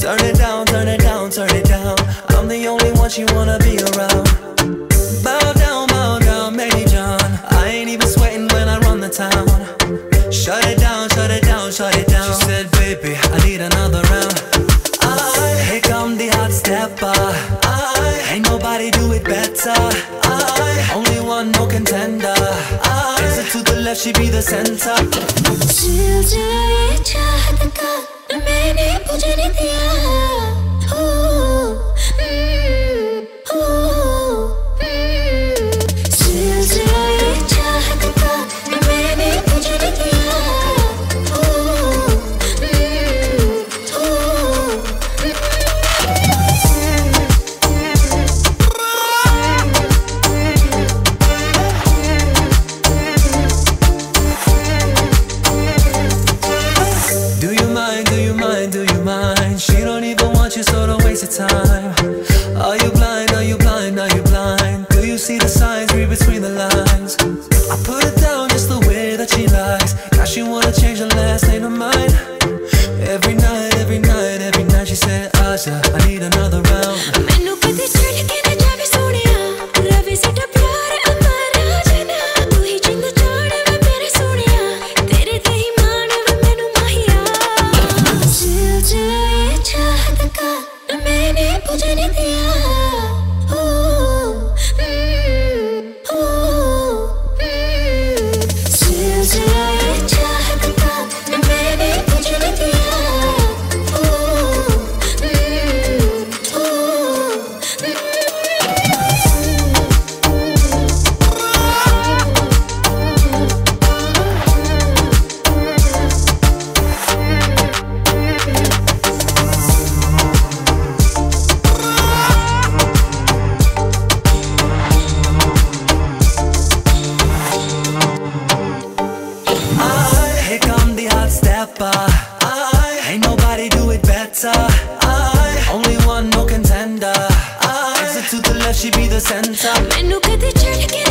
Turn it down, turn it down, turn it down. I'm the only one she wanna be around. Bow down, Mary John. I ain't even sweating when I run the town. Shut it down, shut it down, shut it down. She said, baby, I need another round. Here come the hot stepper. Ain't nobody do it better. Only one, no contender. Is it to the left, she be the center. मैंने बुझने दिया She don't even want you, so don't waste your time. Are you blind, are you blind, are you blind? Do you see the signs, read between the lines? I put it down just the way that she likes. Now she wanna change her last name to mine. Every night, every night, every night she said, Asha, I need another round. Ain't nobody do it better. Only one, no contender. Is it to the left, she be the center.